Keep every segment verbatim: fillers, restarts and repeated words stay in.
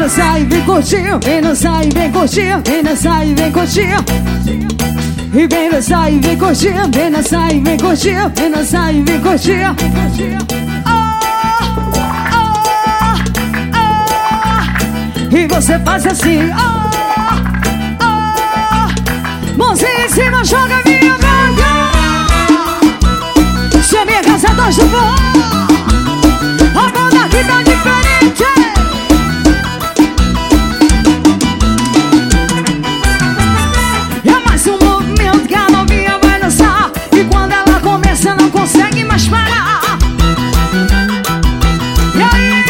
dançar e vem curtir, vem dançar e vem curtir, vem dançar e vem curtir. E vem dançar e vem curtir, vem dançar e vem curtir, vem dançar e vem curtir. Oh, oh, oh. E você faz assim, oh, oh. Mãozinha em cima, joga minha mão. Se a minha casa tá chovendo, a banda aqui tá diferente. É mais um movimento que a novinha vai dançar, e quando ela começa não consegue mais parar. E aí?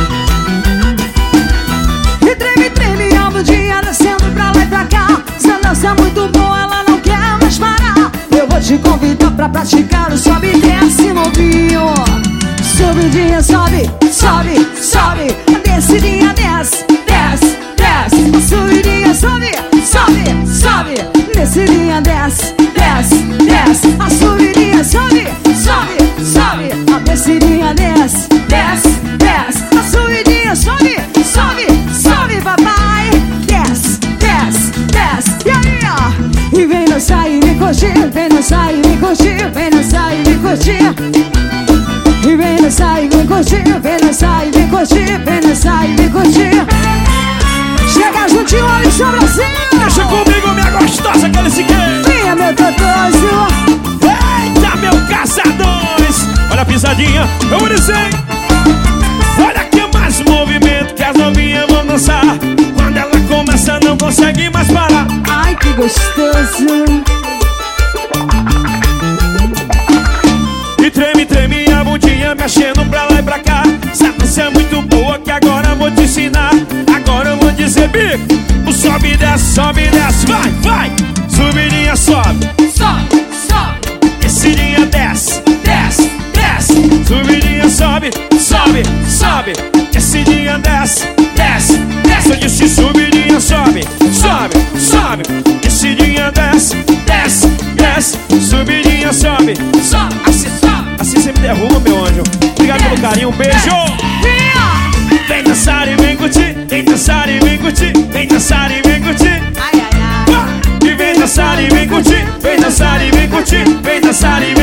E treme, treme a bundinha descendo pra lá e pra cá. Essa dança é muito boa, ela não quer mais parar. Eu vou te convidar pra praticar o sobe e desce novinho. Subidinha, sobe, sobe, sobe. Descidinha, desce, desce, desce. Subidinha, sobe, sobe, sobe. Descidinha, desce, desce, desce. A subidinha, sobe, sobe, sobe. A descidinha, desce, desce, desce. A subidinha, sobe, sobe, sobe, papai. Desce, desce, desce. E aí, ó. E vem dançar e me curtir, vem dançar e me curtir, vem dançar e me curtir. E vem dançar e vem curtir, vem dançar e vem curtir, vem dançar e vem curtir. Chega juntinho, olha só Brasil. Deixa comigo, minha gostosa, que ele se quer. Vinha, meu totoso. Eita, meu caçadores. Olha a pisadinha, eu vou dizer. Olha que mais movimento que as novinhas vão dançar. Quando ela começa não consegue mais parar. Ai, que gostoso. E treme, treme a bundinha, mexendo pra lá e pra cá. Essa dança é muito boa que agora eu vou te ensinar. Agora eu vou dizer, bico. O sobe e desce, sobe e desce, vai, vai. Subidinha, sobe, Sobe, sobe. descidinha, desce, desce, desce. Subidinha, sobe, sobe, sobe. Descidinha, desce, desce, desce. Eu disse subidinha, sobe, sobe, sobe. Descidinha, desce, desce, desce. Subidinha, sobe, sobe. Assim, assim você me derruba, meu anjo. Obrigado pelo carinho, um beijo. Vem dançar e vem curtir, vem dançar e vem curtir, vem dançar e vem curtir. Ai, ai, ai. E vem dançar e vem curtir, vem dançar e vem curtir, vem dançar e